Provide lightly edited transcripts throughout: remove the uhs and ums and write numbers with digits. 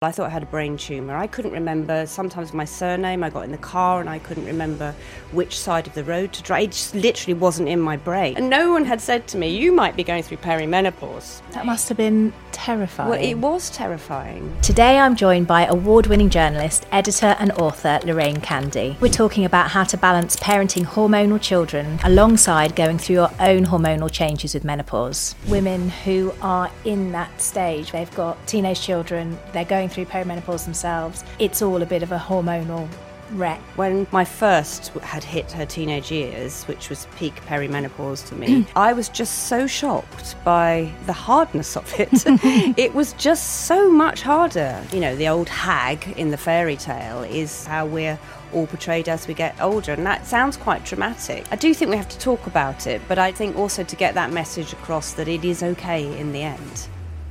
I thought I had a brain tumour. I couldn't remember sometimes my surname. I got in the car and I couldn't remember which side of the road to drive. It just literally wasn't in my brain. And no one had said to me, you might be going through perimenopause. That must have been terrifying. Well, it was terrifying. Today I'm joined by award-winning journalist, editor and author Lorraine Candy. We're talking about how to balance parenting hormonal children alongside going through your own hormonal changes with menopause. Women who are in that stage, they've got teenage children, they're going through perimenopause themselves. It's all a bit of a hormonal wreck. When my first had hit her teenage years, which was peak perimenopause for me, I was just so shocked by the hardness of it. It was just so much harder. You know, the old hag in the fairy tale is how we're all portrayed as we get older, and that sounds quite dramatic. I do think we have to talk about it, but I think also to get that message across that it is okay in the end.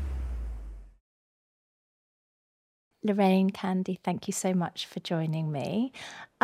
Lorraine Candy, thank you so much for joining me.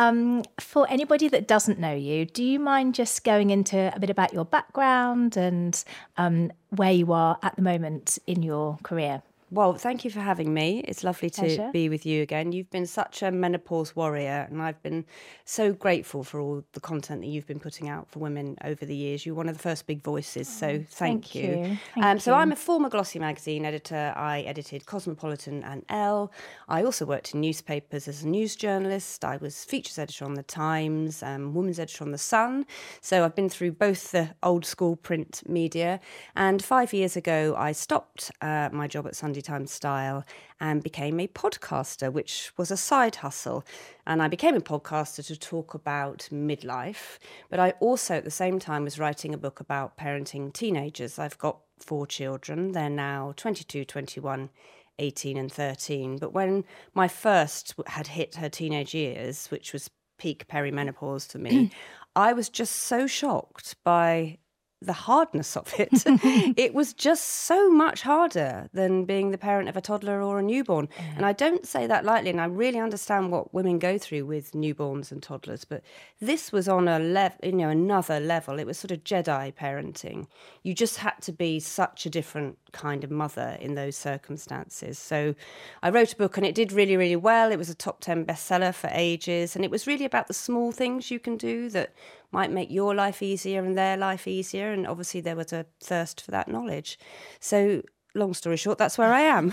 For anybody that doesn't know you, do you mind just going into a bit about your background and where you are at the moment in your career? Well, thank you for having me. It's lovely to Pleasure. be with you again. You've been such a menopause warrior, and I've been so grateful for all the content that you've been putting out for women over the years. You're one of the first big voices, so thank you. So I'm a former Glossy magazine editor. I edited Cosmopolitan and Elle. I also worked in newspapers as a news journalist. I was features editor on The Times, women's editor on The Sun. So I've been through both the old school print media. And 5 years ago, I stopped my job at Sunday Times Style and became a podcaster, which was a side hustle. And I became a podcaster to talk about midlife, but I also at the same time was writing a book about parenting teenagers. I've got 4 children. They're now 22, 21, 18 and 13. But when my first had hit her teenage years, which was peak perimenopause for me, I was just so shocked by the hardness of it. It was just so much harder than being the parent of a toddler or a newborn. Yeah. And I don't say that lightly, and I really understand what women go through with newborns and toddlers, but this was on a another level. It was sort of Jedi parenting. You just had to be such a different kind of mother in those circumstances. So I wrote a book and it did really, really well. It was a top 10 bestseller for ages, and it was really about the small things you can do that might make your life easier and their life easier. And obviously there was a thirst for that knowledge. So long story short, that's where I am.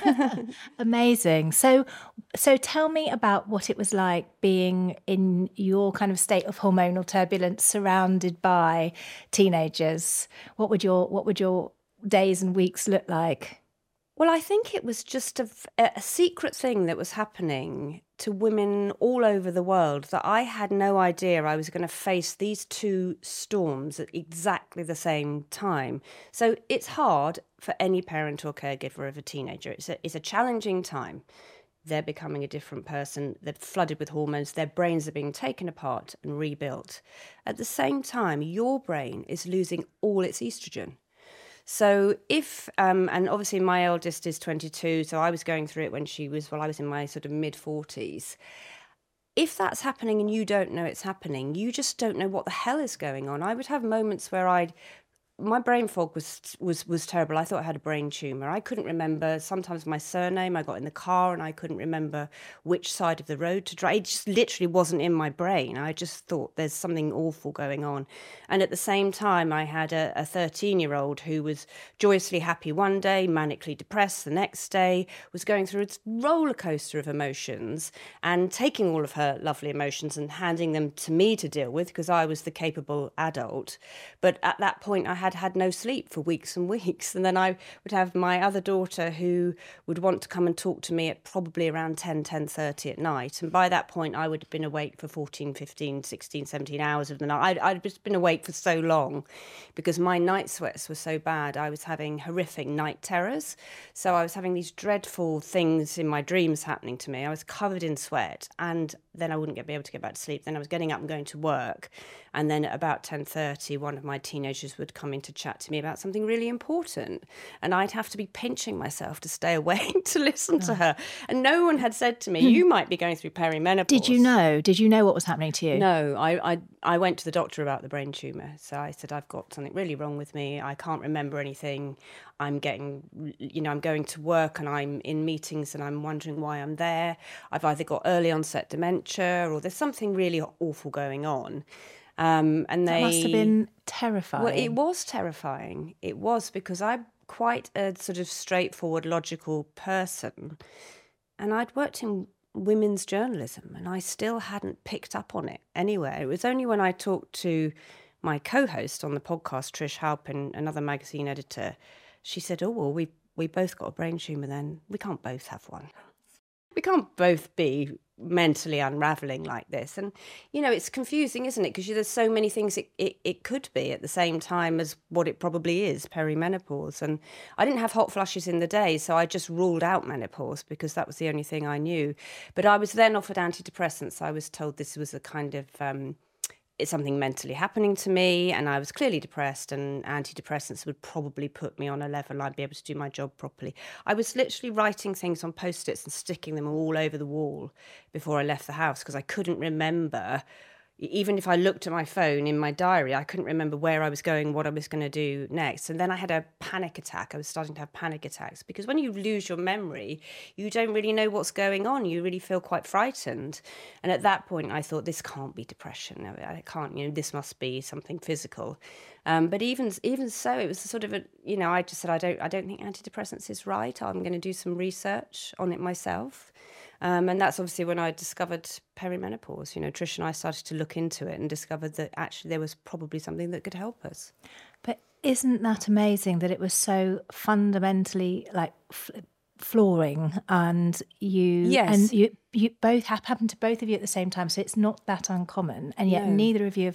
Amazing. So tell me about what it was like being in your kind of state of hormonal turbulence surrounded by teenagers. What would your days and weeks look like? Well, I think it was just a secret thing that was happening to women all over the world that I had no idea I was going to face these 2 storms at exactly the same time. So it's hard for any parent or caregiver of a teenager. It's a challenging time. They're becoming a different person. They're flooded with hormones. Their brains are being taken apart and rebuilt. At the same time, your brain is losing all its estrogen. So if, and obviously my eldest is 22, so I was going through it when I was in my sort of mid-40s. If that's happening and you don't know it's happening, you just don't know what the hell is going on. I would have moments where my brain fog was terrible. I thought I had a brain tumour. I couldn't remember sometimes my surname. I got in the car and I couldn't remember which side of the road to drive. It just literally wasn't in my brain. I just thought there's something awful going on. And at the same time, I had a 13-year-old who was joyously happy one day, manically depressed the next day, was going through a roller coaster of emotions and taking all of her lovely emotions and handing them to me to deal with because I was the capable adult. But at that point, I had no sleep for weeks and weeks. And then I would have my other daughter who would want to come and talk to me at probably around 10:30 at night. And by that point, I would have been awake for 14, 15, 16, 17 hours of the night. I'd just been awake for so long because my night sweats were so bad. I was having horrific night terrors. So I was having these dreadful things in my dreams happening to me. I was covered in sweat and then I wouldn't be able to get back to sleep. Then I was getting up and going to work. And then at about 10:30, one of my teenagers would come coming to chat to me about something really important. And I'd have to be pinching myself to stay awake to listen to her. And no one had said to me, you might be going through perimenopause. Did you know? Did you know what was happening to you? No, I went to the doctor about the brain tumour. So I said, I've got something really wrong with me. I can't remember anything. I'm going to work and I'm in meetings and I'm wondering why I'm there. I've either got early onset dementia or there's something really awful going on. And that must have been terrifying. Well, it was terrifying. It was, because I'm quite a sort of straightforward, logical person. And I'd worked in women's journalism and I still hadn't picked up on it anywhere. It was only when I talked to my co-host on the podcast, Trish Halpin, another magazine editor, she said, oh, well, we both got a brain tumour then. We can't both have one. We can't both be mentally unravelling like this. And, it's confusing, isn't it? Because there's so many things it could be at the same time as what it probably is, perimenopause. And I didn't have hot flushes in the day, so I just ruled out menopause because that was the only thing I knew. But I was then offered antidepressants. I was told this was a kind of... it's something mentally happening to me, and I was clearly depressed, and antidepressants would probably put me on a level I'd be able to do my job properly. I was literally writing things on Post-its and sticking them all over the wall before I left the house because I couldn't remember. Even if I looked at my phone in my diary, I couldn't remember where I was going, what I was going to do next. And then I had a panic attack. I was starting to have panic attacks because when you lose your memory, you don't really know what's going on. You really feel quite frightened. And at that point, I thought, this can't be depression. I can't, this must be something physical. But even so, it was sort of I just said, I don't think antidepressants is right. I'm going to do some research on it myself. And that's obviously when I discovered perimenopause. Trish and I started to look into it and discovered that actually there was probably something that could help us. But isn't that amazing that it was so fundamentally flooring, and you both happened to both of you at the same time, so it's not that uncommon, and yet neither of you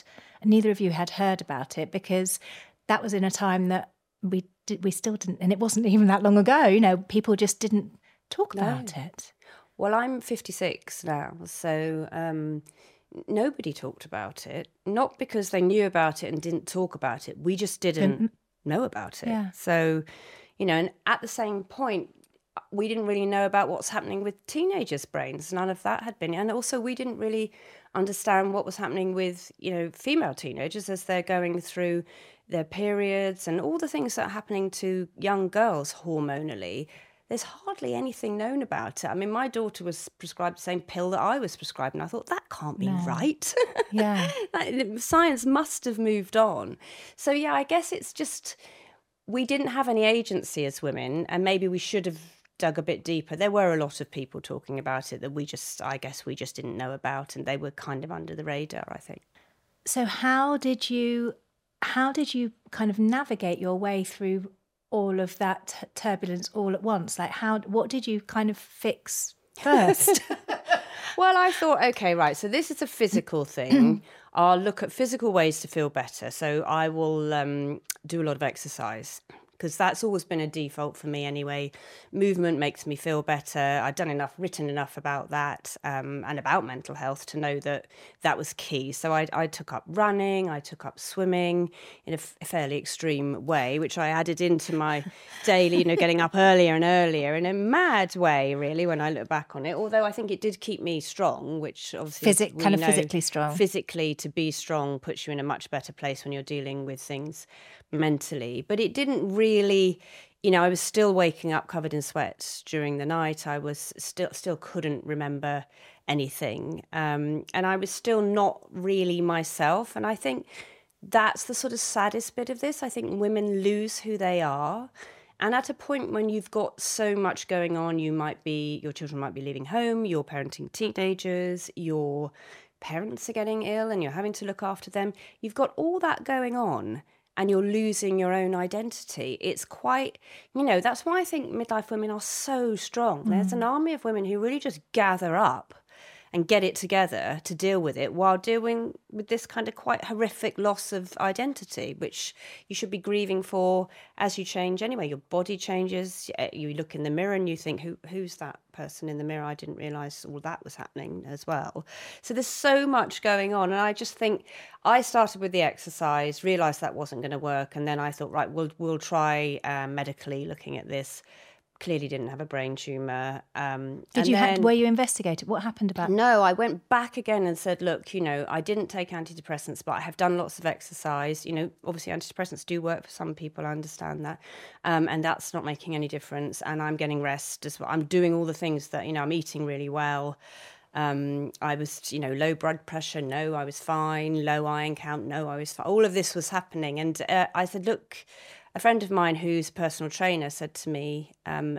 had heard about it, because that was in a time that we still didn't, and it wasn't even that long ago. People just didn't talk about it. Well, I'm 56 now, so nobody talked about it. Not because they knew about it and didn't talk about it. We just didn't know about it. Yeah. So, and at the same point, we didn't really know about what's happening with teenagers' brains. None of that had been. And also, we didn't really understand what was happening with, female teenagers as they're going through their periods and all the things that are happening to young girls hormonally. There's hardly anything known about it. I mean, my daughter was prescribed the same pill that I was prescribed, and I thought, that can't be right. Yeah. Science must have moved on. So, yeah, I guess it's just we didn't have any agency as women, and maybe we should have dug a bit deeper. There were a lot of people talking about it that I guess we just didn't know about, and they were kind of under the radar, I think. So how did you kind of navigate your way through all of that turbulence all at once? What did you kind of fix first? Well, I thought, okay, right, so this is a physical thing. I'll look at physical ways to feel better. So I will do a lot of exercise, because that's always been a default for me anyway. Movement makes me feel better. I'd written enough about that and about mental health to know that was key. So I took up running, I took up swimming in a fairly extreme way, which I added into my daily, getting up earlier and earlier in a mad way, really, when I look back on it. Although I think it did keep me strong, which obviously physically strong. Physically, to be strong puts you in a much better place when you're dealing with things mentally. But it didn't really, I was still waking up covered in sweat during the night. I was still couldn't remember anything. And I was still not really myself. And I think that's the sort of saddest bit of this. I think women lose who they are. And at a point when you've got so much going on, your children might be leaving home, you're parenting teenagers, your parents are getting ill and you're having to look after them. You've got all that going on, and you're losing your own identity. It's quite, that's why I think midlife women are so strong. There's an army of women who really just gather up and get it together to deal with it while dealing with this kind of quite horrific loss of identity, which you should be grieving for as you change anyway. Your body changes. You look in the mirror and you think, who's that person in the mirror? I didn't realise all that was happening as well. So there's so much going on. And I just think I started with the exercise, realised that wasn't going to work. And then I thought, right, we'll try medically looking at this. Clearly didn't have a brain tumour. Were you investigated? What happened about? No, I went back again and said, look, I didn't take antidepressants, but I have done lots of exercise. Obviously antidepressants do work for some people, I understand that. And that's not making any difference. And I'm getting rest as well. I'm doing all the things that, I'm eating really well. I was, low blood pressure. No, I was fine. Low iron count. No, I was fine. All of this was happening. And I said, look, a friend of mine who's a personal trainer said to me,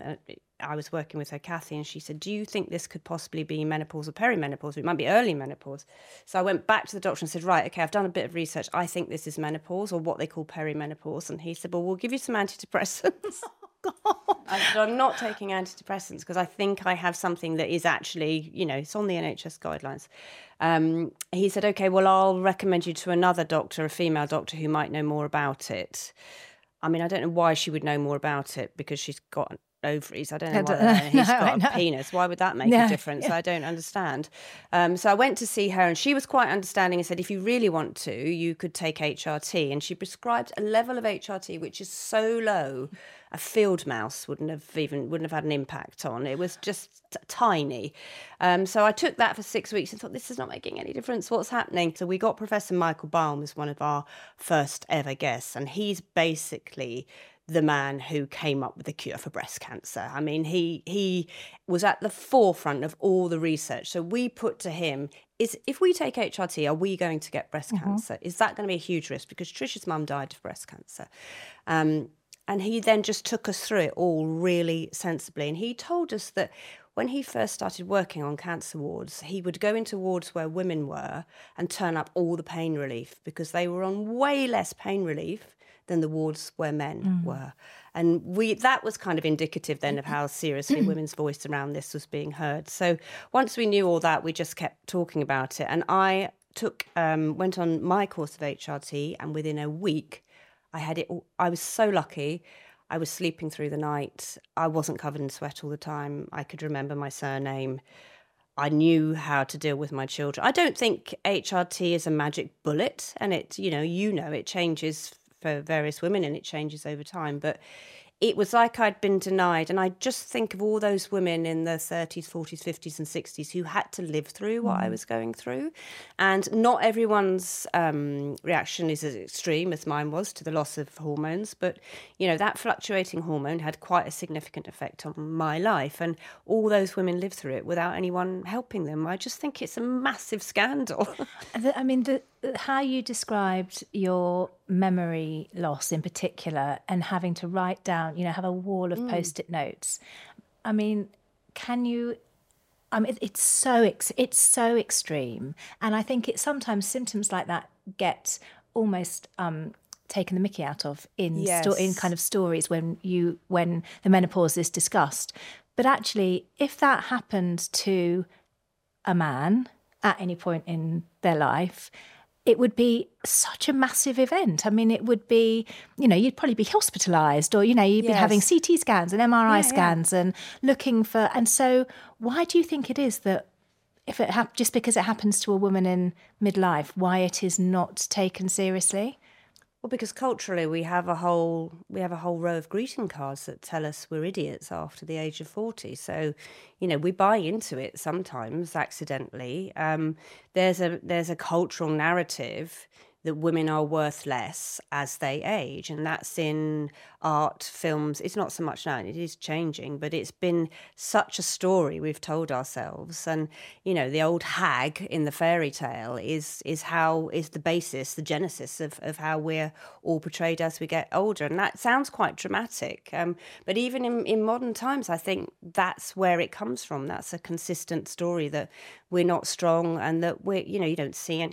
I was working with her, Kathy, and she said, do you think this could possibly be menopause or perimenopause? It might be early menopause. So I went back to the doctor and said, right, okay, I've done a bit of research. I think this is menopause, or what they call perimenopause. And he said, well, we'll give you some antidepressants. I said, I'm not taking antidepressants because I think I have something that is actually, it's on the NHS guidelines. He said, okay, well, I'll recommend you to another doctor, a female doctor who might know more about it. I mean, I don't know why she would know more about it because she's got ovaries. I don't know why he's got a penis. Why would that make a difference? I don't understand. So I went to see her and she was quite understanding and said, if you really want to, you could take HRT. And she prescribed a level of HRT which is so low, a field mouse wouldn't have had an impact on. It was just tiny. So I took that for 6 weeks and thought, this is not making any difference. What's happening? So we got Professor Michael Balme as one of our first ever guests. And he's basically the man who came up with the cure for breast cancer. I mean, he was at the forefront of all the research. So we put to him, if we take HRT, are we going to get breast cancer? Is that going to be a huge risk? Because Trish's mum died of breast cancer. And he then just took us through it all really sensibly. And he told us that when he first started working on cancer wards, he would go into wards where women were and turn up all the pain relief because they were on way less pain relief than the wards where men were. And that was kind of indicative then of how seriously women's voice around this was being heard. So once we knew all that, we just kept talking about it. And I went on my course of HRT, and within a week, I had it all. I was so lucky. I was sleeping through the night. I wasn't covered in sweat all the time. I could remember my surname. I knew how to deal with my children. I don't think HRT is a magic bullet, and it changes for various women and it changes over time. But it was like I'd been denied. And I just think of all those women in their 30s, 40s, 50s and 60s who had to live through what I was going through. And not everyone's reaction is as extreme as mine was to the loss of hormones. But, that fluctuating hormone had quite a significant effect on my life. And all those women lived through it without anyone helping them. I just think it's a massive scandal. How you described your memory loss in particular and having to write down, have a wall of Post-it notes. I mean, it's so extreme. And I think sometimes symptoms like that get almost taken the mickey out of in kind of stories when the menopause is discussed. But actually, if that happened to a man at any point in their life, it would be such a massive event. I mean, it would be, you'd probably be hospitalised or, you'd be having CT scans and MRI scans and looking for... And so why do you think it is that just because it happens to a woman in midlife, why it is not taken seriously? Well, because culturally we have a whole row of greeting cards that tell us we're idiots after the age of 40. So, we buy into it sometimes accidentally. There's a cultural narrative that women are worth less as they age, and that's in art, films. It's not so much now, it is changing, but it's been such a story we've told ourselves. And, the old hag in the fairy tale is the basis, the genesis of how we're all portrayed as we get older. And that sounds quite dramatic. But even in modern times, I think that's where it comes from. That's a consistent story that we're not strong and that you don't see any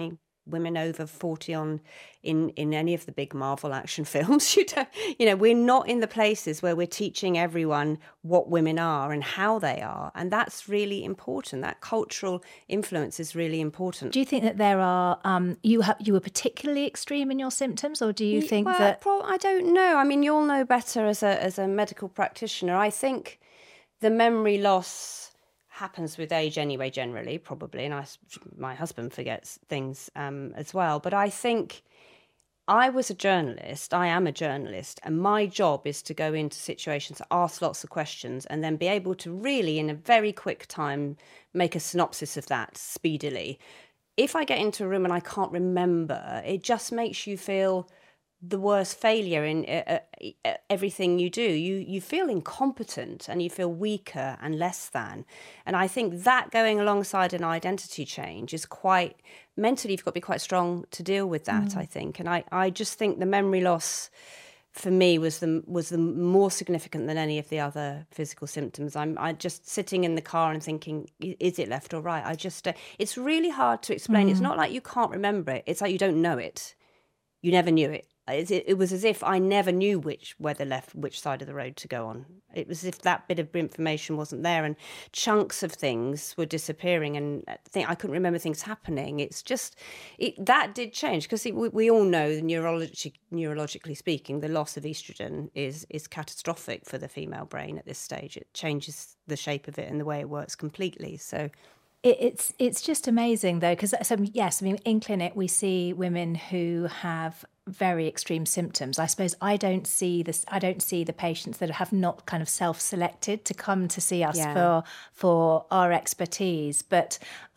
women over 40 in any of the big Marvel action films. We're not in the places where we're teaching everyone what women are and how they are, and that's really important. That cultural influence is really important. Do you think that there are you were particularly extreme in your symptoms, or do you think that? I don't know. I mean, you'll know better as a medical practitioner. I think the memory loss happens with age anyway, generally, probably, and my husband forgets things as well. But I think I am a journalist, and my job is to go into situations, ask lots of questions, and then be able to really, in a very quick time, make a synopsis of that speedily. If I get into a room and I can't remember, it just makes you feel the worst failure in everything you do. You feel incompetent and you feel weaker and less than. And I think that going alongside an identity change is quite, mentally you've got to be quite strong to deal with that, I think. And I just think the memory loss for me was the more significant than any of the other physical symptoms. I just sitting in the car and thinking, is it left or right? It's really hard to explain. It's not like you can't remember it. It's like you don't know it. You never knew it. It was as if I never knew which side of the road to go on. It was as if that bit of information wasn't there, and chunks of things were disappearing, and I couldn't remember things happening. It's just that did change, because we all know, neurologically speaking, the loss of estrogen is catastrophic for the female brain at this stage. It changes the shape of it and the way it works completely. So. It's just amazing, though, because yes, I mean, in clinic we see women who have very extreme symptoms. I suppose I don't see the patients that have not kind of self-selected to come to see us for our expertise. But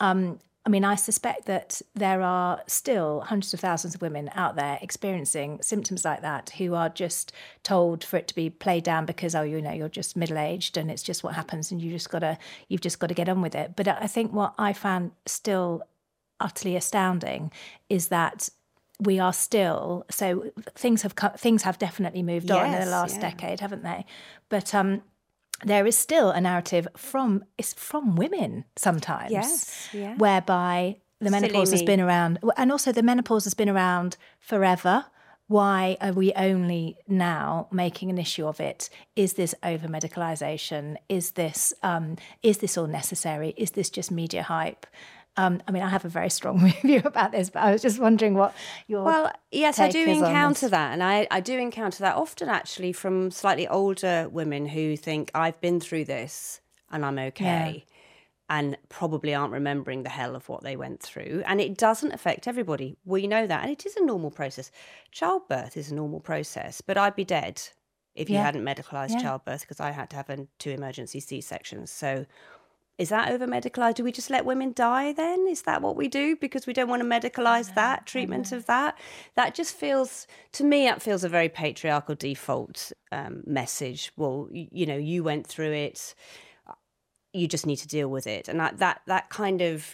I mean, I suspect that there are still hundreds of thousands of women out there experiencing symptoms like that, who are just told for it to be played down because, you're just middle-aged and it's just what happens and you've just got to get on with it. But I think what I found still utterly astounding is that we are still, so things have definitely moved on in the last decade, haven't they? But there is still a narrative from women sometimes, whereby the menopause has been around, and also the menopause has been around forever. Why are we only now making an issue of it? Is this over medicalisation? Is this all necessary? Is this just media hype? I mean, I have a very strong view about this, but I was just wondering what your yes, take I do is encounter that, and I do encounter that often, actually, from slightly older women who think, I've been through this and I'm okay, and probably aren't remembering the hell of what they went through. And it doesn't affect everybody. We know that, and it is a normal process. Childbirth is a normal process, but I'd be dead if you hadn't medicalised childbirth, because I had to have 2 emergency C-sections. So. Is that over-medicalised? Do we just let women die then? Is that what we do? Because we don't want to medicalise that treatment of that? That just feels, to me, it feels a very patriarchal default message. Well, you went through it. You just need to deal with it. And that kind of,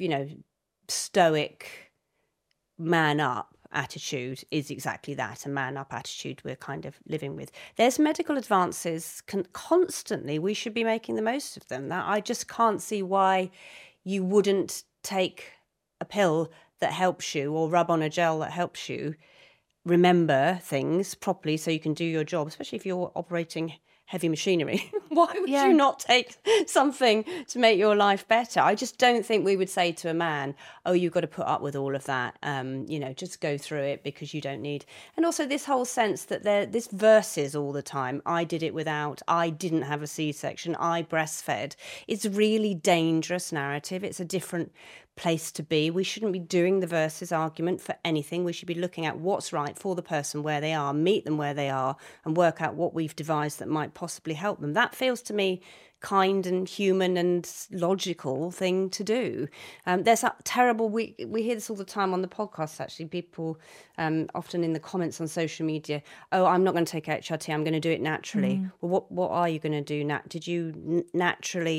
stoic man up attitude is exactly that, a man up attitude we're kind of living with. There's medical advances constantly. We should be making the most of them. That I just can't see why you wouldn't take a pill that helps you, or rub on a gel that helps you remember things properly so you can do your job, especially if you're operating heavy machinery. Why would you not take something to make your life better? I just don't think we would say to a man, oh, you've got to put up with all of that. Just go through it because you don't need. And also this whole sense that this versus all the time. I did it without. I didn't have a C-section. I breastfed. It's a really dangerous narrative. It's a different place to be. We shouldn't be doing the versus argument for anything. We should be looking at what's right for the person where they are, meet them where they are, and work out what we've devised that might possibly help them. That feels to me kind and human and logical thing to do. There's a terrible, we hear this all the time on the podcast, actually, people often in the comments on social media, oh, I'm not going to take HRT, I'm going to do it naturally. Well, what are you going to do? Did you naturally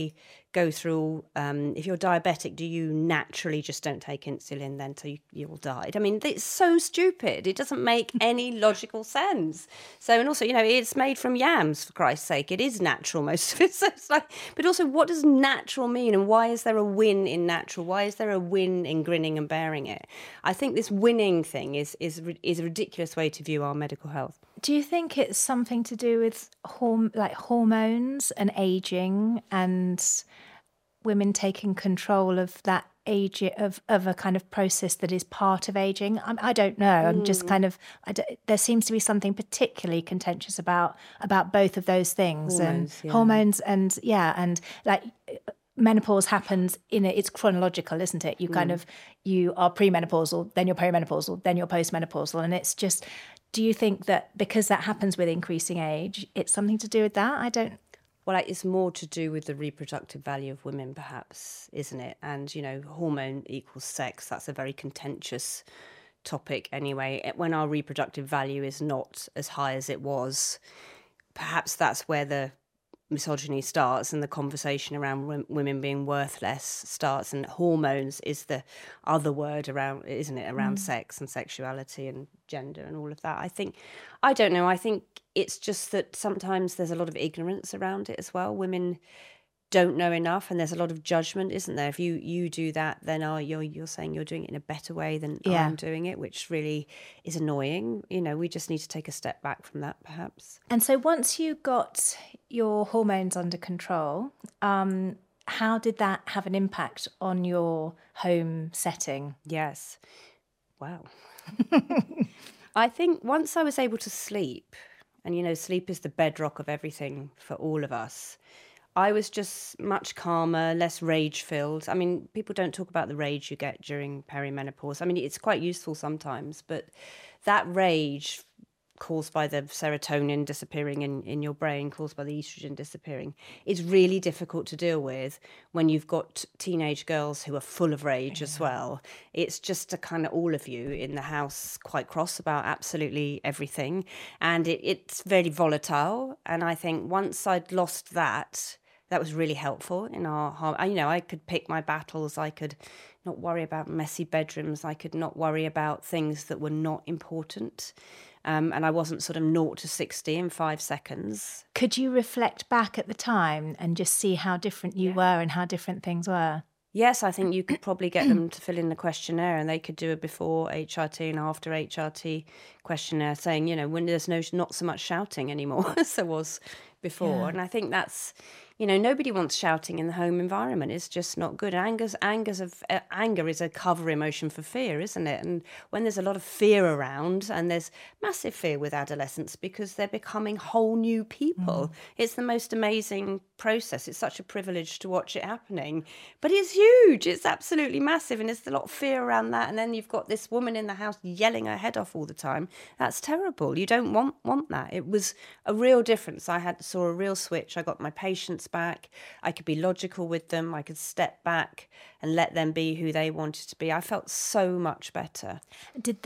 go through, if you're diabetic, do you naturally just don't take insulin then till you'll die? I mean, it's so stupid. It doesn't make any logical sense. So, and also, it's made from yams, for Christ's sake. It is natural, most of it. So it's like, but also, what does natural mean? And why is there a win in natural? Why is there a win in grinning and bearing it? I think this winning thing is a ridiculous way to view our medical health. Do you think it's something to do with hormones and aging and women taking control of that age of a kind of process that is part of aging? I don't know. I'm just kind of, there seems to be something particularly contentious about both of those things. Hormones and like menopause happens it's chronological, isn't it? You kind of, you are premenopausal, then you're perimenopausal, then you're postmenopausal. And it's just, do you think that because that happens with increasing age, it's something to do with that? Well, it's more to do with the reproductive value of women, perhaps, isn't it? And, hormone equals sex. That's a very contentious topic anyway. When our reproductive value is not as high as it was, perhaps that's where the misogyny starts and the conversation around women being worthless starts, and hormones is the other word around, isn't it, around sex and sexuality and gender and all of that. I don't know, I think it's just that sometimes there's a lot of ignorance around it as well. Women don't know enough, and there's a lot of judgment, isn't there? If you do that, then you're saying you're doing it in a better way than I'm doing it, which really is annoying. We just need to take a step back from that, perhaps. And so once you got your hormones under control, how did that have an impact on your home setting? Yes. Wow. I think once I was able to sleep, and sleep is the bedrock of everything for all of us, I was just much calmer, less rage-filled. I mean, people don't talk about the rage you get during perimenopause. I mean, it's quite useful sometimes, but that rage caused by the serotonin disappearing in your brain, caused by the estrogen disappearing, is really difficult to deal with when you've got teenage girls who are full of rage as well. It's just a kind of all of you in the house quite cross about absolutely everything. And it's very volatile. And I think once I'd lost that was really helpful in our, I could pick my battles. I could not worry about messy bedrooms. I could not worry about things that were not important. And I wasn't sort of 0 to 60 in 5 seconds. Could you reflect back at the time and just see how different you were and how different things were? Yes, I think you could probably get them to fill in the questionnaire, and they could do a before HRT and after HRT questionnaire saying, when there's not so much shouting anymore as there was before. And I think that's, nobody wants shouting in the home environment. It's just not good. Anger is a cover emotion for fear, isn't it? And when there's a lot of fear around, and there's massive fear with adolescents because they're becoming whole new people. It's the most amazing process. It's such a privilege to watch it happening, but it's huge. It's absolutely massive, and there's a lot of fear around that. And then you've got this woman in the house yelling her head off all the time. That's terrible. You don't want that. It was a real difference. I saw a real switch. I got my patients back. I could be logical with them. I could step back and let them be who they wanted to be. I felt so much better. What did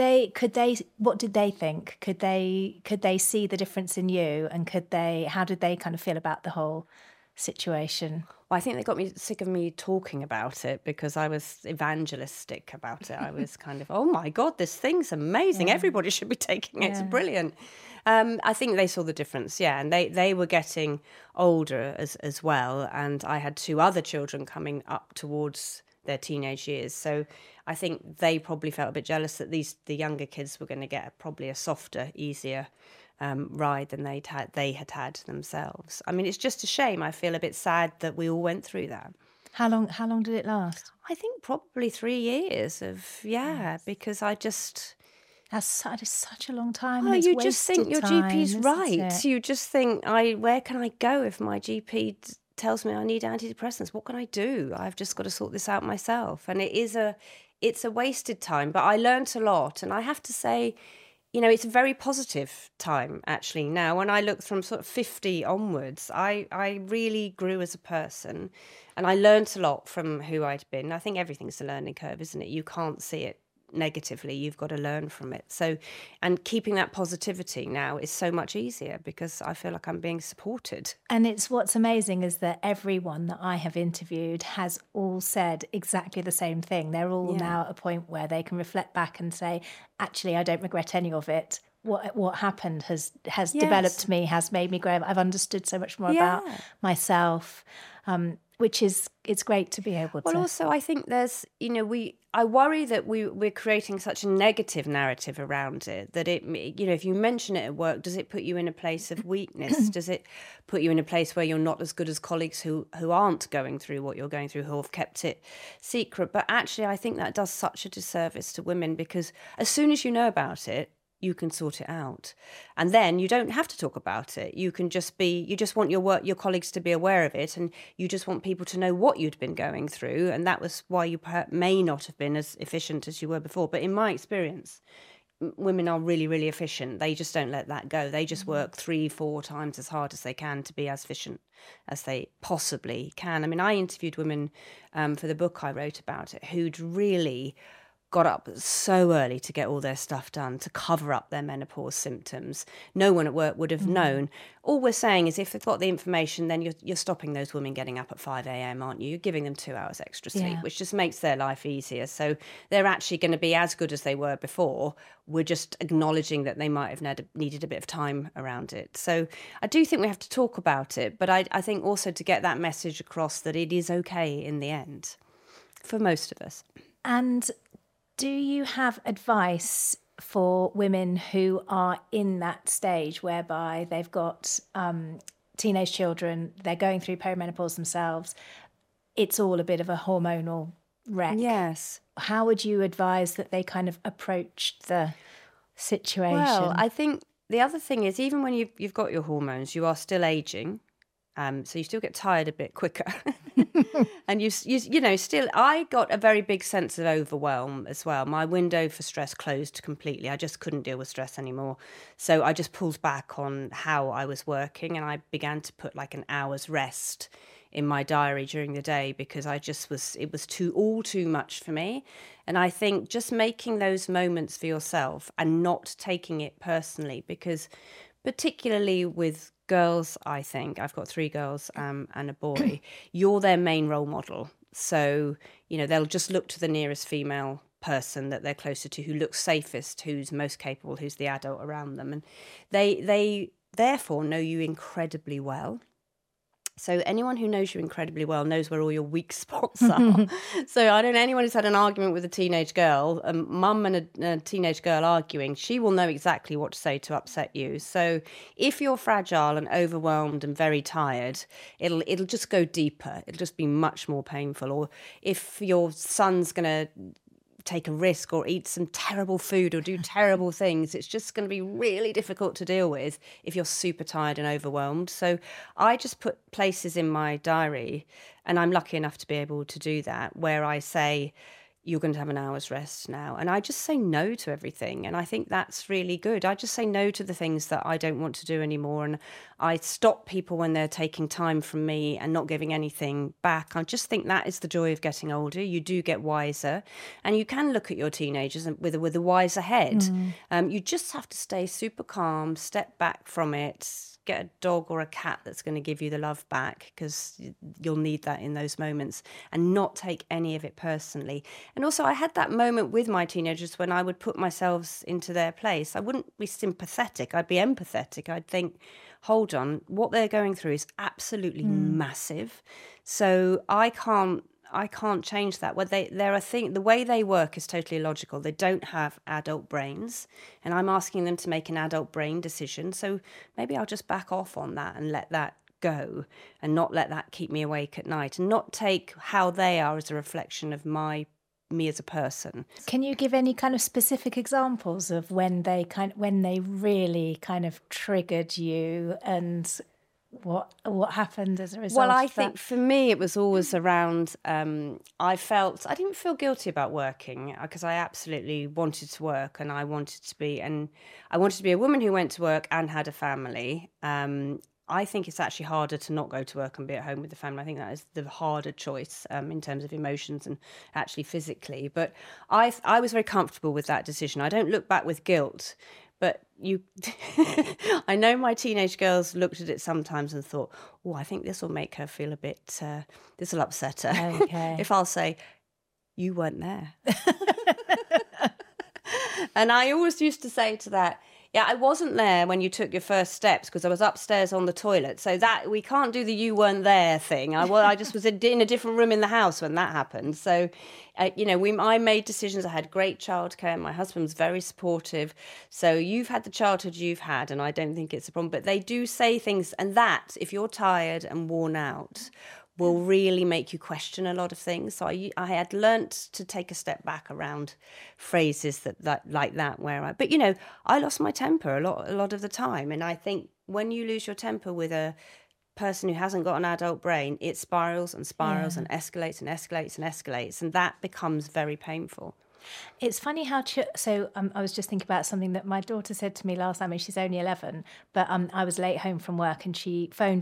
they think? Could they see the difference in you, and how did they kind of feel about the whole situation? Well, I think they got me sick of me talking about it because I was evangelistic about it. I was kind of, oh my God, this thing's amazing. Everybody should be taking it. It's brilliant. I think they saw the difference, and they were getting older as well. And I had 2 other children coming up towards their teenage years. So I think they probably felt a bit jealous that the younger kids were going to get probably a softer, easier ride than they had had themselves. I mean, it's just a shame. I feel a bit sad that we all went through that. How long did it last? I think probably 3 years because I just... That's such a long time. Oh, you just think your GP's right. You just think, where can I go if my GP tells me I need antidepressants? What can I do? I've just got to sort this out myself. And it's a wasted time. But I learnt a lot. And I have to say, it's a very positive time, actually. Now, when I look from sort of 50 onwards, I really grew as a person. And I learnt a lot from who I'd been. I think everything's a learning curve, isn't it? You can't see it negatively, you've got to learn from it. So, and keeping that positivity now is so much easier because I feel like I'm being supported. And it's what's amazing is that everyone that I have interviewed has all said exactly the same thing. They're all now at a point where they can reflect back and say, actually, I don't regret any of it. What happened has developed me, has made me grow. I've understood so much more about myself, which is, it's great to be able to. Well, also, I think there's, I worry that we're creating such a negative narrative around it that if you mention it at work, does it put you in a place of weakness? Does it put you in a place where you're not as good as colleagues who aren't going through what you're going through, who have kept it secret? But actually, I think that does such a disservice to women, because as soon as you know about it, you can sort it out. And then you don't have to talk about it. You just want your colleagues to be aware of it, and you just want people to know what you'd been going through. And that was why you may not have been as efficient as you were before. But in my experience, women are really, really efficient. They just don't let that go. They just work 3-4 times as hard as they can to be as efficient as they possibly can. I mean, I interviewed women for the book I wrote about it who'd really got up so early to get all their stuff done, to cover up their menopause symptoms. No one at work would have known. All we're saying is if they've got the information, then you're stopping those women getting up at 5 a.m, aren't you? You're giving them 2 hours extra sleep, which just makes their life easier. So they're actually going to be as good as they were before. We're just acknowledging that they might have needed a bit of time around it. So I do think we have to talk about it, but I think also to get that message across that it is okay in the end, for most of us. And do you have advice for women who are in that stage whereby they've got teenage children, they're going through perimenopause themselves, it's all a bit of a hormonal wreck? Yes. How would you advise that they kind of approach the situation? Well, I think the other thing is, even when you've got your hormones, you are still aging. So you still get tired a bit quicker. And you still, I got a very big sense of overwhelm as well. My window for stress closed completely. I just couldn't deal with stress anymore. So I just pulled back on how I was working, and I began to put like an hour's rest in my diary during the day, because it was too much for me. And I think just making those moments for yourself and not taking it personally, because particularly with girls, I think, I've got 3 girls and a boy, you're their main role model. So, they'll just look to the nearest female person that they're closer to, who looks safest, who's most capable, who's the adult around them. And they therefore know you incredibly well. So anyone who knows you incredibly well knows where all your weak spots are. So I don't know, anyone who's had an argument with a teenage girl, a mum and a teenage girl arguing, she will know exactly what to say to upset you. So if you're fragile and overwhelmed and very tired, it'll just go deeper. It'll just be much more painful. Or if your son's going to take a risk or eat some terrible food or do terrible things, it's just going to be really difficult to deal with if you're super tired and overwhelmed. So I just put places in my diary, and I'm lucky enough to be able to do that, where I say, you're going to have an hour's rest now. And I just say no to everything. And I think that's really good. I just say no to the things that I don't want to do anymore. And I stop people when they're taking time from me and not giving anything back. I just think that is the joy of getting older. You do get wiser, and you can look at your teenagers with a wiser head. You just have to stay super calm, step back from it, get a dog or a cat that's going to give you the love back, because you'll need that in those moments, and not take any of it personally. And also, I had that moment with my teenagers when I would put myself into their place. I wouldn't be sympathetic, I'd be empathetic. I'd think, hold on, what they're going through is absolutely massive. So I can't change that. The way they work is totally illogical. They don't have adult brains, and I'm asking them to make an adult brain decision. So maybe I'll just back off on that and let that go, and not let that keep me awake at night, and not take how they are as a reflection of me as a person. Can you give any kind of specific examples of when they really kind of triggered you, and what happened as a result? Well, I think for me it was always around, I didn't feel guilty about working, because I absolutely wanted to work, and I wanted to be a woman who went to work and had a family. I think it's actually harder to not go to work and be at home with the family. I think that is the harder choice in terms of emotions and actually physically. But I was very comfortable with that decision. I don't look back with guilt, but I know my teenage girls looked at it sometimes and thought, oh, I think this will make her feel a bit, this will upset her. Okay. If I'll say, you weren't there. And I always used to say to that, yeah, I wasn't there when you took your first steps because I was upstairs on the toilet. So that we can't do the you weren't there thing. I just was in a different room in the house when that happened. So, I made decisions. I had great childcare. My husband was very supportive. So you've had the childhood you've had, and I don't think it's a problem. But they do say things, and that, if you're tired and worn out, will really make you question a lot of things. So I had learnt to take a step back around phrases that like that, but I lost my temper a lot of the time. And I think when you lose your temper with a person who hasn't got an adult brain, it spirals and spirals and escalates and escalates and escalates. And that becomes very painful. It's funny how... I was just thinking about something that my daughter said to me last time, and she's only 11, but I was late home from work and she phoned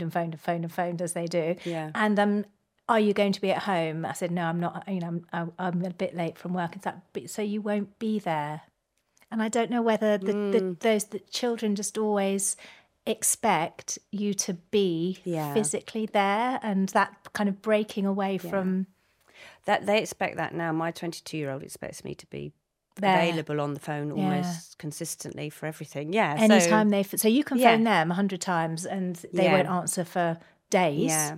as they do. Yeah. And are you going to be at home? I said, no, I'm not. I'm a bit late from work. It's like, so you won't be there. And I don't know whether the children just always expect you to be physically there, and that kind of breaking away from... That they expect that now. My 22-year-old expects me to be there, available on the phone almost consistently for everything. Yeah. Anytime so you can phone them 100 times and they won't answer for days. Yeah.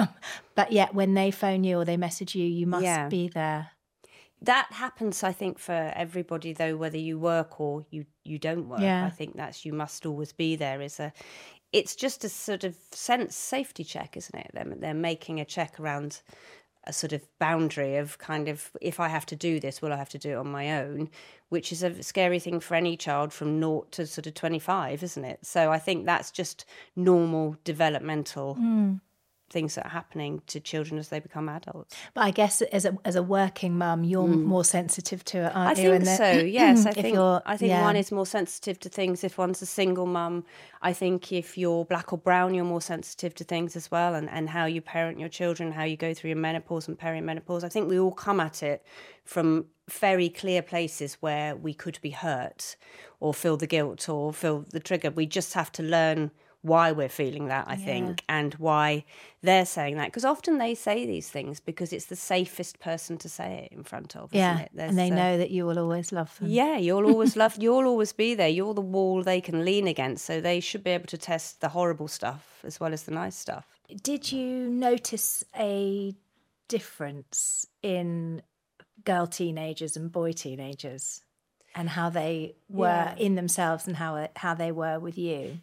But yet when they phone you or they message you, you must be there. That happens, I think, for everybody, though, whether you work or you don't work. Yeah. I think that's you must always be there. It's just a sort of safety check, isn't it? They're making a check around a sort of boundary of kind of, if I have to do this, will I have to do it on my own? Which is a scary thing for any child from 0 to sort of 25, isn't it? So I think that's just normal developmental things that are happening to children as they become adults. But I guess as a working mum, you're more sensitive to it, aren't you? I think so, yes. I think one is more sensitive to things if one's a single mum. I think if you're black or brown, you're more sensitive to things as well, and how you parent your children, how you go through your menopause and perimenopause. I think we all come at it from very clear places where we could be hurt or feel the guilt or feel the trigger. We just have to learn why we're feeling that, I think, and why they're saying that. Because often they say these things because it's the safest person to say it in front of, isn't it? And they know that you will always love them. Yeah, you'll always be there. You're the wall they can lean against, so they should be able to test the horrible stuff as well as the nice stuff. Did you notice a difference in girl teenagers and boy teenagers and how they were in themselves and how they were with you?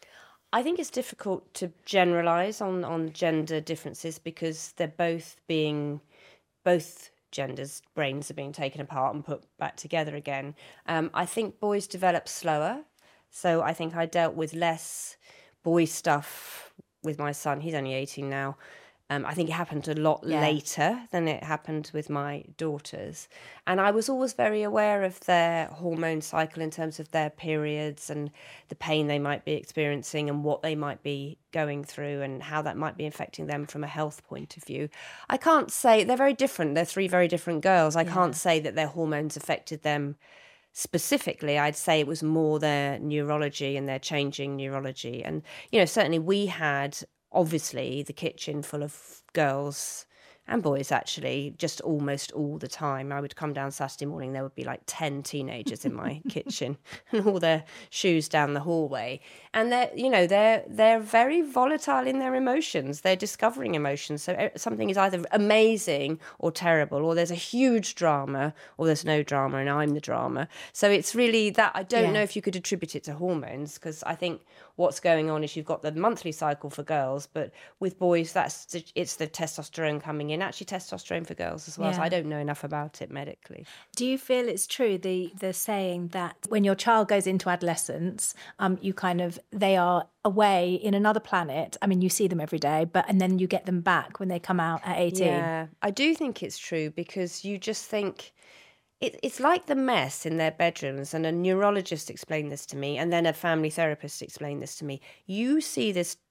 I think it's difficult to generalise on gender differences because they're both genders' brains are being taken apart and put back together again. I think boys develop slower. So I think I dealt with less boy stuff with my son. He's only 18 now. I think it happened a lot later than it happened with my daughters. And I was always very aware of their hormone cycle in terms of their periods and the pain they might be experiencing and what they might be going through and how that might be affecting them from a health point of view. I can't say, they're very different. They're three very different girls. I can't say that their hormones affected them specifically. I'd say it was more their neurology and their changing neurology. And, certainly we had... obviously, the kitchen full of girls and boys, actually, just almost all the time. I would come down Saturday morning, there would be like 10 teenagers in my kitchen and all their shoes down the hallway. And they're very volatile in their emotions. They're discovering emotions. So something is either amazing or terrible, or there's a huge drama, or there's no drama and I'm the drama. So it's really that. I don't know if you could attribute it to hormones, because I think what's going on is you've got the monthly cycle for girls, but with boys, it's the testosterone coming in. Actually, testosterone for girls as well. So I don't know enough about it medically. Do you feel it's true, the saying that when your child goes into adolescence, they are away in another planet? I mean, you see them every day, and then you get them back when they come out at 18. Yeah, I do think it's true, because you just think... It's like the mess in their bedrooms, and a neurologist explained this to me, and then a family therapist explained this to me. You see this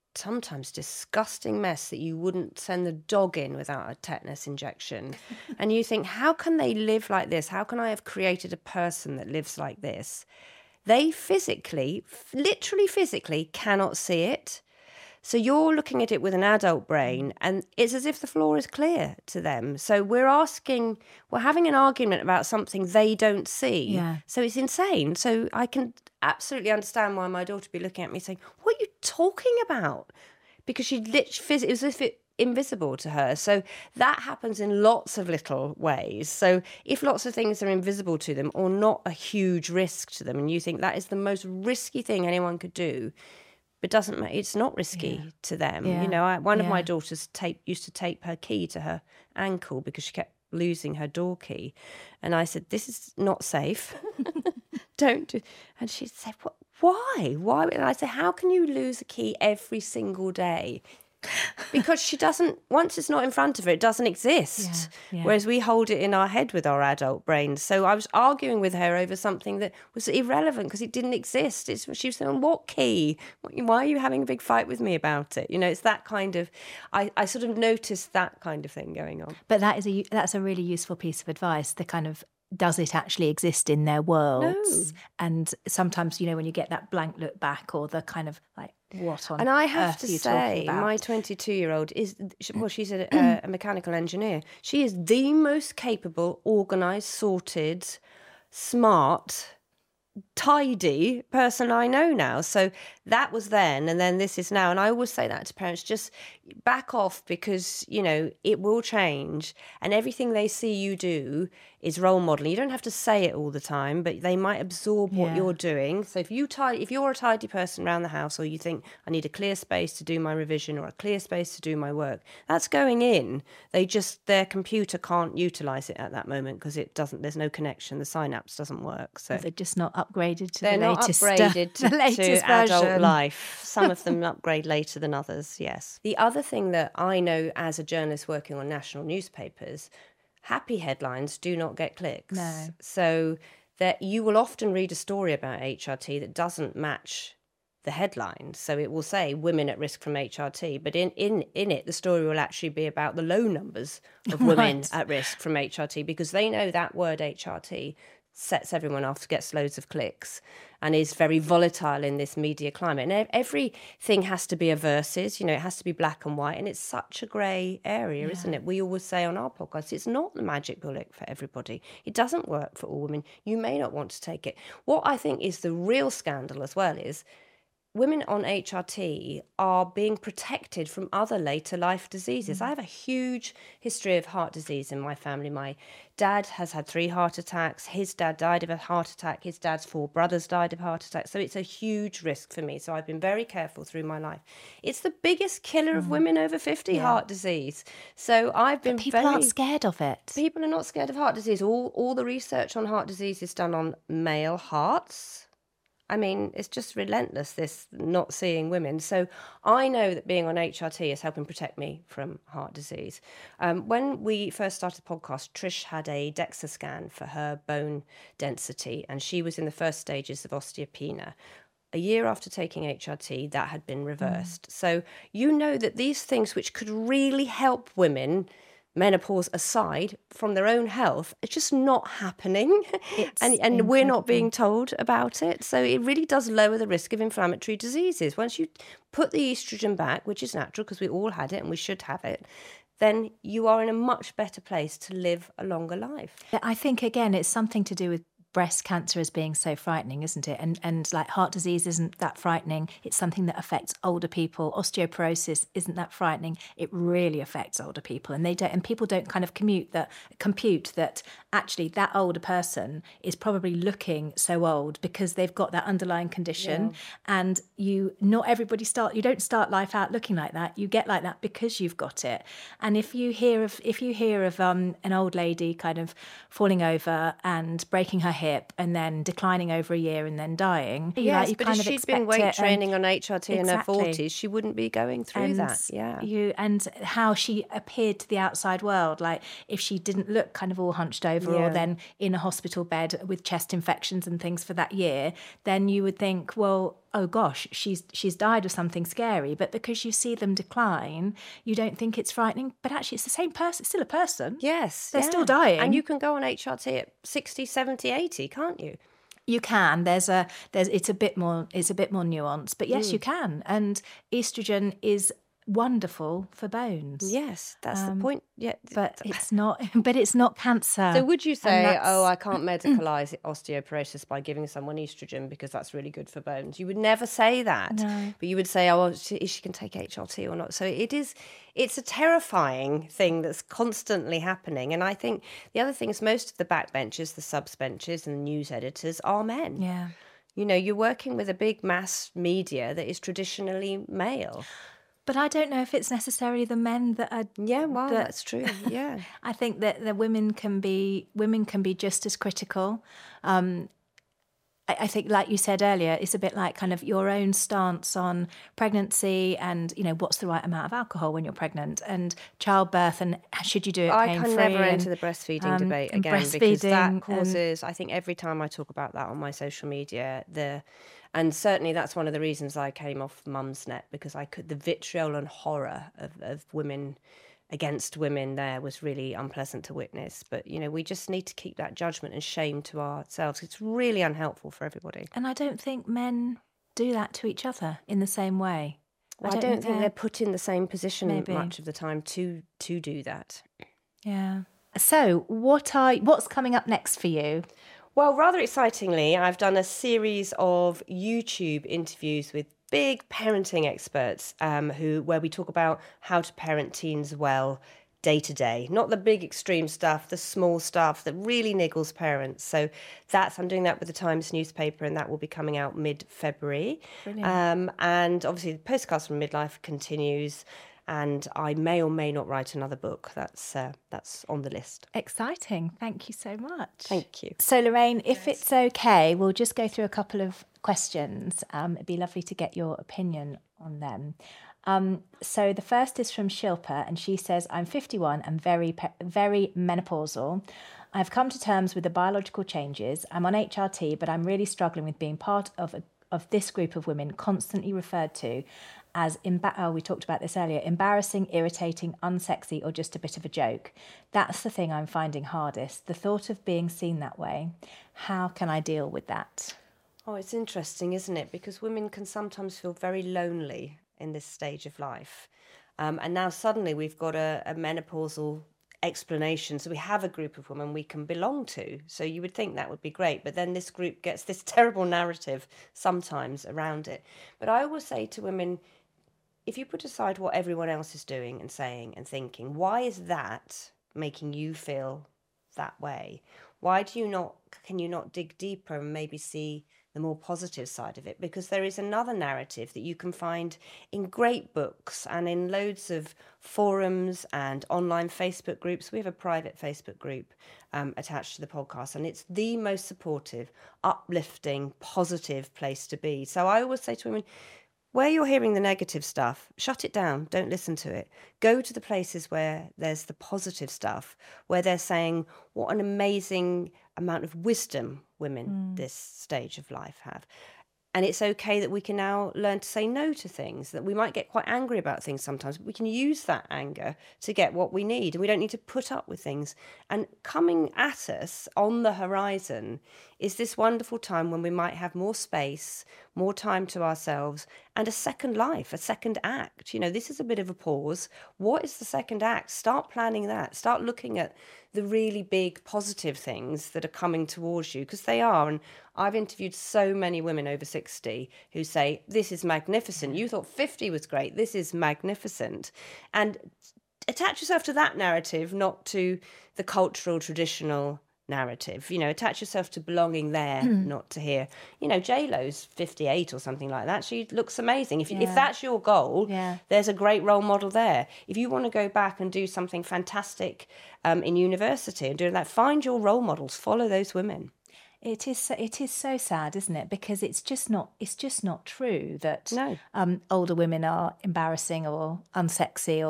sometimes disgusting mess that you wouldn't send the dog in without a tetanus injection. And you think, how can they live like this? How can I have created a person that lives like this? They physically, literally physically, cannot see it. So you're looking at it with an adult brain, and it's as if the floor is clear to them. So we're having an argument about something they don't see. Yeah. So it's insane. So I can absolutely understand why my daughter would be looking at me saying, "What are you talking about?" Because she literally, it was as if it invisible to her. So that happens in lots of little ways. So if lots of things are invisible to them or not a huge risk to them, and you think that is the most risky thing anyone could do, but doesn't matter. It's not risky to them. Yeah. You know, one of my daughters used to tape her key to her ankle because she kept losing her door key, and I said, "This is not safe. Don't do." And she said, "What? Why? Why?" And I said, "How can you lose a key every single day?" Because she doesn't, once it's not in front of her, it doesn't exist. Yeah. Whereas we hold it in our head with our adult brains. So I was arguing with her over something that was irrelevant because it didn't exist. She was saying, "What key? Why are you having a big fight with me about it?" You know, it's that kind of, I sort of noticed that kind of thing going on. But that's a really useful piece of advice, the kind of, does it actually exist in their worlds? No. And sometimes, you know, when you get that blank look back or the kind of like, what on And I have earth to are you say, talking about? my 22-year-old she's a mechanical engineer. She is the most capable, organised, sorted, smart, tidy person I know now. So that was then, and then this is now. And I always say that to parents, just back off, because, you know, it will change, and everything they see you do is role modelling. You don't have to say it all the time, but they might absorb what you're doing. So if you're a tidy person around the house, or you think, I need a clear space to do my revision or a clear space to do my work, that's going in. Their computer can't utilise it at that moment because there's no connection. The synapse doesn't work. So They're just not upgraded to they're the not latest upgraded the latest to adult version. life. Some of them upgrade later than others, yes. The other thing that I know as a journalist working on national newspapers, happy headlines do not get clicks. No. So that you will often read a story about HRT that doesn't match the headline. So it will say women at risk from HRT, but in it, the story will actually be about the low numbers of women at risk from HRT, because they know that word HRT sets everyone off, gets loads of clicks, and is very volatile in this media climate. And everything has to be a versus, you know, it has to be black and white, and it's such a grey area, isn't it? We always say on our podcast, it's not the magic bullet for everybody. It doesn't work for all women. You may not want to take it. What I think is the real scandal as well is women on HRT are being protected from other later life diseases. I have a huge history of heart disease in my family. My dad has had 3 heart attacks. His dad died of a heart attack. His dad's 4 brothers died of heart attacks. So it's a huge risk for me. So I've been very careful through my life. It's the biggest killer of women over 50, heart disease. So I've been People aren't scared of it. People are not scared of heart disease. All the research on heart disease is done on male hearts. I mean, it's just relentless, this not seeing women. So I know that being on HRT is helping protect me from heart disease. When we first started the podcast, Trish had a DEXA scan for her bone density, and she was in the first stages of osteopenia. A year after taking HRT, that had been reversed. So you know that these things which could really help women, menopause aside, from their own health, it's just not happening. And we're not being told about it. So it really does lower the risk of inflammatory diseases. Once you put the estrogen back, which is natural because we all had it and we should have it, then you are in a much better place to live a longer life. I think, again, it's something to do with breast cancer as being so frightening, isn't it? And like heart disease isn't that frightening. It's something that affects older people. Osteoporosis isn't that frightening. It really affects older people, and people don't kind of compute that actually that older person is probably looking so old because they've got that underlying condition. And you don't start life out looking like that. You get like that because you've got it. And if you hear of an old lady kind of falling over and breaking her hip and then declining over a year and then dying. Yes, but if she'd been weight training on HRT in her 40s, she wouldn't be going through that. Yeah. And how she appeared to the outside world, like if she didn't look kind of all hunched over or then in a hospital bed with chest infections and things for that year, then you would think, well, oh gosh, she's died of something scary, but because you see them decline, you don't think it's frightening, but actually it's the same person, it's still a person. Yes. They're still dying. And you can go on HRT at 60, 70, 80, can't you? You can. It's a bit more nuanced, but yes, you can. And estrogen is wonderful for bones. Yes, that's the point. Yeah, but it's not cancer. So would you say, I can't medicalise osteoporosis by giving someone estrogen because that's really good for bones? You would never say that. No. But you would say, she can take HRT or not. So it's a terrifying thing that's constantly happening. And I think the other thing is most of the backbenchers, the subbenchers and the news editors are men. Yeah. You know, you're working with a big mass media that is traditionally male. But I don't know if it's necessarily the men that are. Yeah, well, that's true. Yeah, I think that the women can be just as critical. I think, like you said earlier, it's a bit like kind of your own stance on pregnancy and, you know, what's the right amount of alcohol when you're pregnant and childbirth and should you do it pain-free. I can never enter the breastfeeding debate again because that causes, I think every time I talk about that on my social media, and certainly that's one of the reasons I came off Mumsnet, because the vitriol and horror of women against women there was really unpleasant to witness. But, you know, we just need to keep that judgment and shame to ourselves. It's really unhelpful for everybody. And I don't think men do that to each other in the same way. Well, I don't think they're put in the same position much of the time to do that. Yeah. So what's coming up next for you? Well, rather excitingly, I've done a series of YouTube interviews with big parenting experts where we talk about how to parent teens well day to day. Not the big extreme stuff, the small stuff that really niggles parents. So I'm doing that with the Times newspaper, and that will be coming out mid-February. And obviously the Postcards from Midlife continues. And I may or may not write another book. That's on the list. Exciting. Thank you so much. Thank you. So, Lorraine, if it's okay, we'll just go through a couple of questions. It'd be lovely to get your opinion on them. So the first is from Shilpa, and she says, I'm 51 and very, very menopausal. I've come to terms with the biological changes. I'm on HRT, but I'm really struggling with being part of this group of women constantly referred to as, we talked about this earlier, embarrassing, irritating, unsexy, or just a bit of a joke. That's the thing I'm finding hardest, the thought of being seen that way. How can I deal with that? Oh, it's interesting, isn't it? Because women can sometimes feel very lonely in this stage of life. And now suddenly we've got a menopausal explanation. So we have a group of women we can belong to. So you would think that would be great. But then this group gets this terrible narrative sometimes around it. But I always say to women, if you put aside what everyone else is doing and saying and thinking, why is that making you feel that way? Why can you not dig deeper and maybe see the more positive side of it? Because there is another narrative that you can find in great books and in loads of forums and online Facebook groups. We have a private Facebook group attached to the podcast, and it's the most supportive, uplifting, positive place to be. So I always say to women, where you're hearing the negative stuff, shut it down. Don't listen to it. Go to the places where there's the positive stuff, where they're saying what an amazing amount of wisdom women this stage of life have. And it's okay that we can now learn to say no to things, that we might get quite angry about things sometimes, but we can use that anger to get what we need, and we don't need to put up with things. And coming at us on the horizon is this wonderful time when we might have more space, more time to ourselves, and a second life, a second act. You know, this is a bit of a pause. What is the second act? Start planning that. Start looking at the really big positive things that are coming towards you, because they are. And I've interviewed so many women over 60 who say, this is magnificent. You thought 50 was great. This is magnificent. And attach yourself to that narrative, not to the cultural, traditional narrative. You know, attach yourself to belonging there, not to here. You know, J-Lo's 58 or something like that. She looks amazing. If that's your goal, there's a great role model there. If you want to go back and do something fantastic in university and do that, find your role models, follow those women. It is so sad, isn't it? Because it's just not true that older women are embarrassing or unsexy or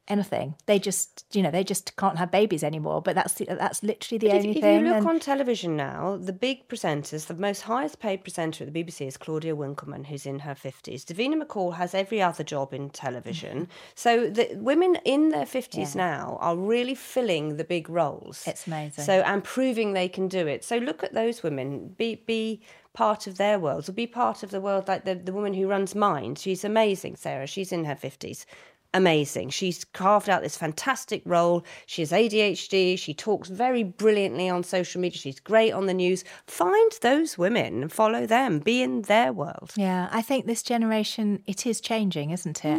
anything. They just can't have babies anymore. But that's literally the only if thing. If you look on television now, the big presenters, the most highest paid presenter at the BBC is Claudia Winkleman, who's in her 50s. Davina McCall has every other job in television. So the women in their 50s now are really filling the big roles. It's amazing. So, and proving they can do it. So look at those women. Be part of their worlds, or be part of the world, like the woman who runs Mind. She's amazing, Sarah. She's in her 50s. Amazing. She's carved out this fantastic role. She has ADHD. She talks very brilliantly on social media. She's great on the news. Find those women and follow them. Be in their world. Yeah, I think this generation, it is changing, isn't it?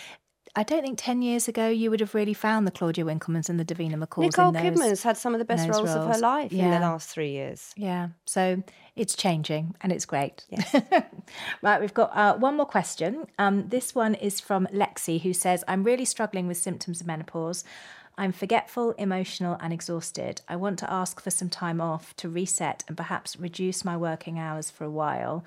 I don't think 10 years ago you would have really found the Claudia Winkelmans and the Davina McCalls. Nicole Kidman's had some of the best roles of her life in the last 3 years. Yeah, so it's changing and it's great. Yes. Right, we've got one more question. This one is from Lexi, who says, I'm really struggling with symptoms of menopause. I'm forgetful, emotional and exhausted. I want to ask for some time off to reset and perhaps reduce my working hours for a while.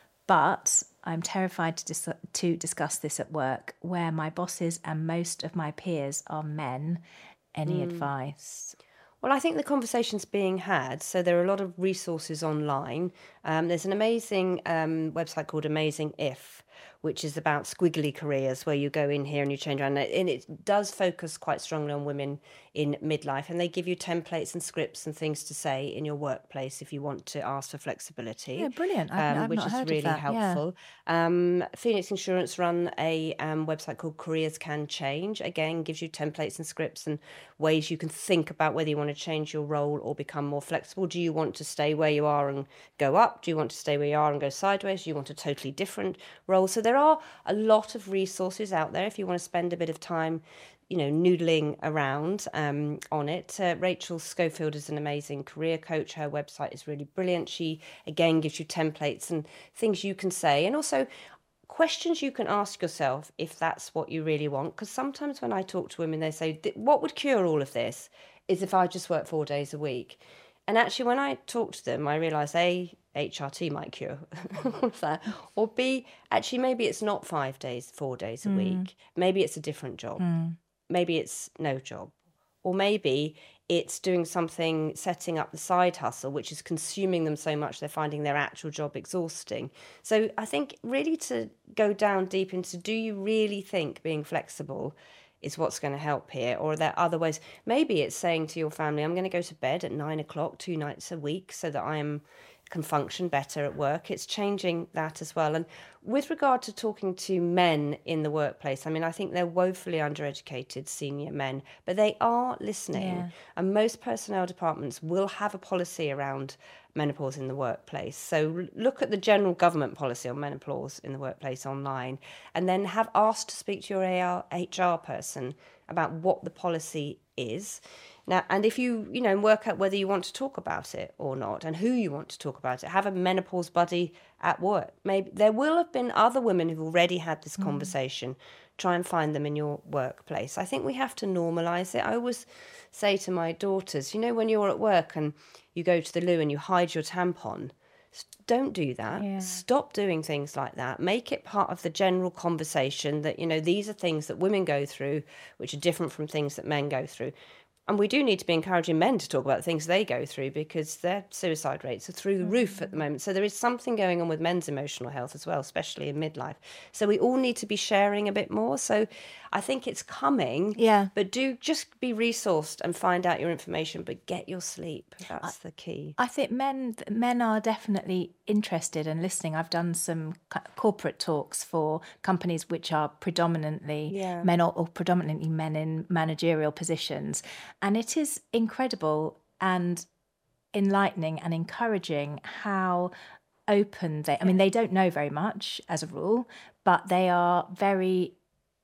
But I'm terrified to discuss this at work, where my bosses and most of my peers are men. Any advice? Well, I think the conversation's being had. So there are a lot of resources online. There's an amazing website called Amazing If, which is about squiggly careers where you go in here and you change around. And it does focus quite strongly on women in midlife. And they give you templates and scripts and things to say in your workplace if you want to ask for flexibility. Yeah, brilliant. I've which not is heard really of that. helpful. Yeah. Phoenix Insurance run a website called Careers Can Change. Again, gives you templates and scripts and ways you can think about whether you want to change your role or become more flexible. Do you want to stay where you are and go up? Do you want to stay where you are and go sideways? Do you want a totally different role? So there are a lot of resources out there if you want to spend a bit of time, noodling around on it. Rachel Schofield is an amazing career coach. Her website is really brilliant. She, again, gives you templates and things you can say, and also questions you can ask yourself if that's what you really want. Because sometimes when I talk to women, they say, what would cure all of this is if I just work 4 days a week. And actually, when I talk to them, I realise, A, HRT might cure all of that. Or B, actually, maybe it's not 4 days a week. Maybe it's a different job. Maybe it's no job. Or maybe it's doing something, setting up the side hustle, which is consuming them so much they're finding their actual job exhausting. So I think really to go down deep into, do you really think being flexible is what's going to help here? Or are there other ways? Maybe it's saying to your family, I'm going to go to bed at 9 o'clock 2 nights a week so that can function better at work. It's changing that as well. And with regard to talking to men in the workplace, I think they're woefully undereducated senior men, but they are listening. Yeah. And most personnel departments will have a policy around menopause in the workplace. So look at the general government policy on menopause in the workplace online, and then have asked to speak to your HR person about what the policy is. Now, and if you work out whether you want to talk about it or not and who you want to talk about it, have a menopause buddy at work. Maybe there will have been other women who've already had this conversation. Try and find them in your workplace. I think we have to normalise it. I always say to my daughters, when you're at work and you go to the loo and you hide your tampon, don't do that. Yeah. Stop doing things like that. Make it part of the general conversation that, these are things that women go through, which are different from things that men go through. And we do need to be encouraging men to talk about the things they go through, because their suicide rates are through the roof at the moment. So there is something going on with men's emotional health as well, especially in midlife. So we all need to be sharing a bit more. So I think it's coming. Yeah. But do just be resourced and find out your information, but get your sleep. That's the key. I think men are definitely interested and listening. I've done some corporate talks for companies which are predominantly men or predominantly men in managerial positions. And it is incredible and enlightening and encouraging how open they don't know very much as a rule, but they are very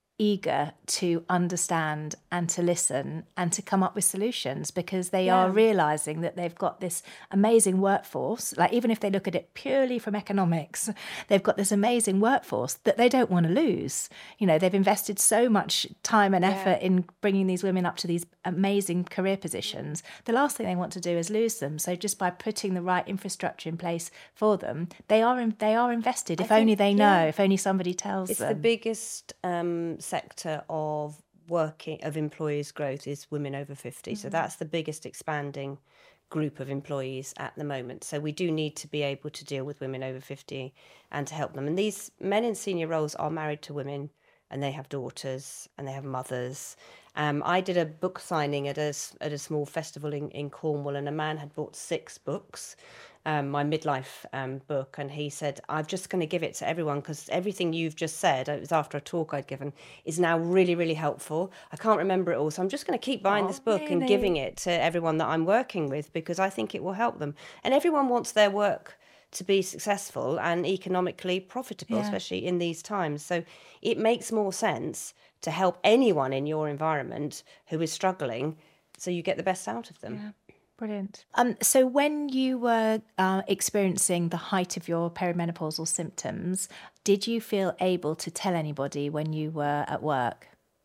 eager to understand and to listen and to come up with solutions, because they are realising that they've got this amazing workforce. Like, even if they look at it purely from economics, they've got this amazing workforce that they don't want to lose. They've invested so much time and effort in bringing these women up to these amazing career positions. The last thing they want to do is lose them. So just by putting the right infrastructure in place for them, they are invested. If only they know, if only somebody tells them. It's the biggest sector of employees growth is women over 50. So that's the biggest expanding group of employees at the moment. So we do need to be able to deal with women over 50 and to help them. And these men in senior roles are married to women, and they have daughters and they have mothers. I did a book signing at a small festival in Cornwall, and a man had bought 6 books, my midlife book, and he said, I'm just going to give it to everyone because everything you've just said, it was after a talk I'd given, is now really, really helpful. I can't remember it all, so I'm just going to keep buying this book and giving it to everyone that I'm working with because I think it will help them. And everyone wants their work to be successful and economically profitable, especially in these times. So it makes more sense to help anyone in your environment who is struggling so you get the best out of them. Yeah, brilliant. So when you were experiencing the height of your perimenopausal symptoms, did you feel able to tell anybody when you were at work?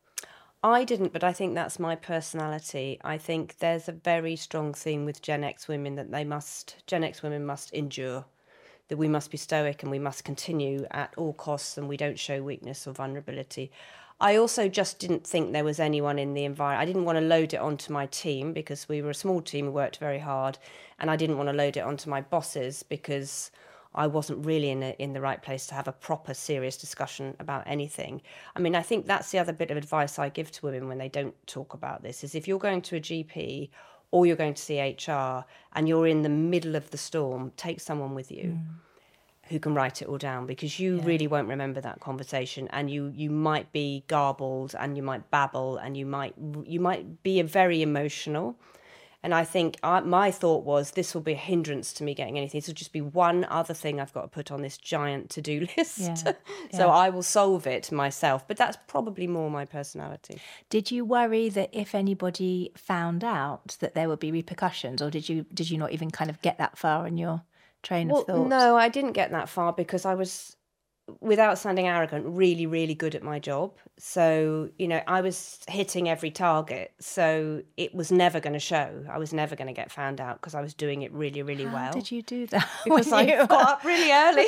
I didn't, but I think that's my personality. I think there's a very strong theme with Gen X women that Gen X women must endure, that we must be stoic and we must continue at all costs and we don't show weakness or vulnerability. I also just didn't think there was anyone in the environment. I didn't want to load it onto my team because we were a small team who worked very hard, and I didn't want to load it onto my bosses because I wasn't really in the right place to have a proper serious discussion about anything. I mean, I think that's the other bit of advice I give to women when they don't talk about this, is if you're going to a GP or you're going to see HR and you're in the middle of the storm, take someone with you who can write it all down, because you really won't remember that conversation, and you might be garbled and you might babble and you might be very emotional. And I think my thought was, this will be a hindrance to me getting anything. This will just be one other thing I've got to put on this giant to-do list. So I will solve it myself. But that's probably more my personality. Did you worry that if anybody found out that there would be repercussions, or did you not even kind of get that far in your train of thought? No, I didn't get that far because I was, without sounding arrogant, really, really good at my job. So, I was hitting every target. So it was never going to show. I was never going to get found out because I was doing it really, really well. How did you do that? Because I got up really early.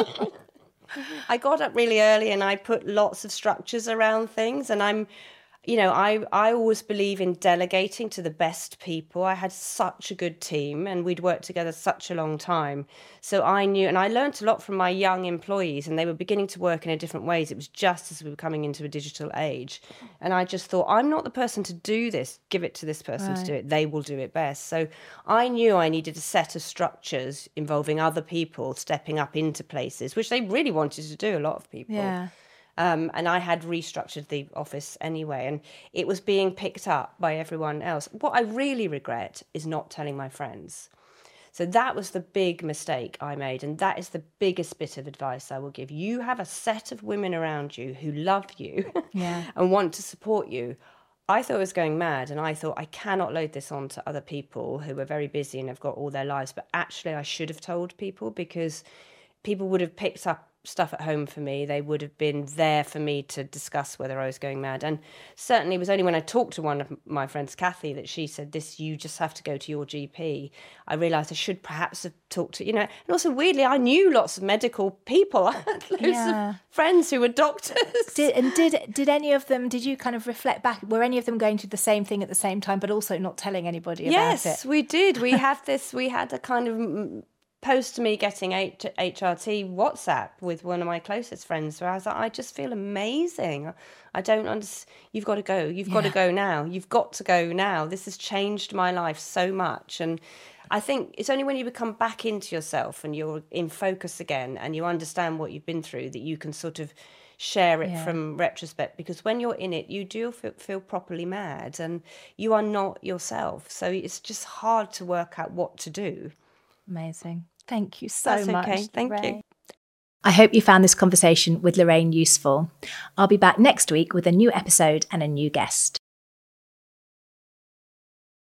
I got up really early and I put lots of structures around things. And I always believe in delegating to the best people. I had such a good team and we'd worked together such a long time. So I knew, and I learned a lot from my young employees, and they were beginning to work in a different ways. It was just as we were coming into a digital age. And I just thought, I'm not the person to do this. Give it to this person to do it. They will do it best. So I knew I needed a set of structures involving other people stepping up into places, which they really wanted to do, a lot of people. Yeah. And I had restructured the office anyway, and it was being picked up by everyone else. What I really regret is not telling my friends. So that was the big mistake I made, and that is the biggest bit of advice I will give. You have a set of women around you who love you and want to support you. I thought I was going mad, and I thought I cannot load this on to other people who are very busy and have got all their lives. But actually I should have told people, because people would have picked up stuff at home for me. They would have been there for me to discuss whether I was going mad. And certainly it was only when I talked to one of my friends, Kathy, that she said, you just have to go to your GP. I realised I should perhaps have talked to, and also weirdly, I knew lots of medical people. I had loads of friends who were doctors. Did any of them, did you kind of reflect back, were any of them going through the same thing at the same time, but also not telling anybody about it? Yes, we did. We had a kind of post to me getting HRT WhatsApp with one of my closest friends, where I was like, I just feel amazing. I don't understand. You've got to go. You've got to go now. You've got to go now. This has changed my life so much. And I think it's only when you become back into yourself and you're in focus again and you understand what you've been through that you can sort of share it from retrospect. Because when you're in it, you do feel properly mad and you are not yourself. So it's just hard to work out what to do. Amazing. Thank you so much. Okay. Thank you. I hope you found this conversation with Lorraine useful. I'll be back next week with a new episode and a new guest.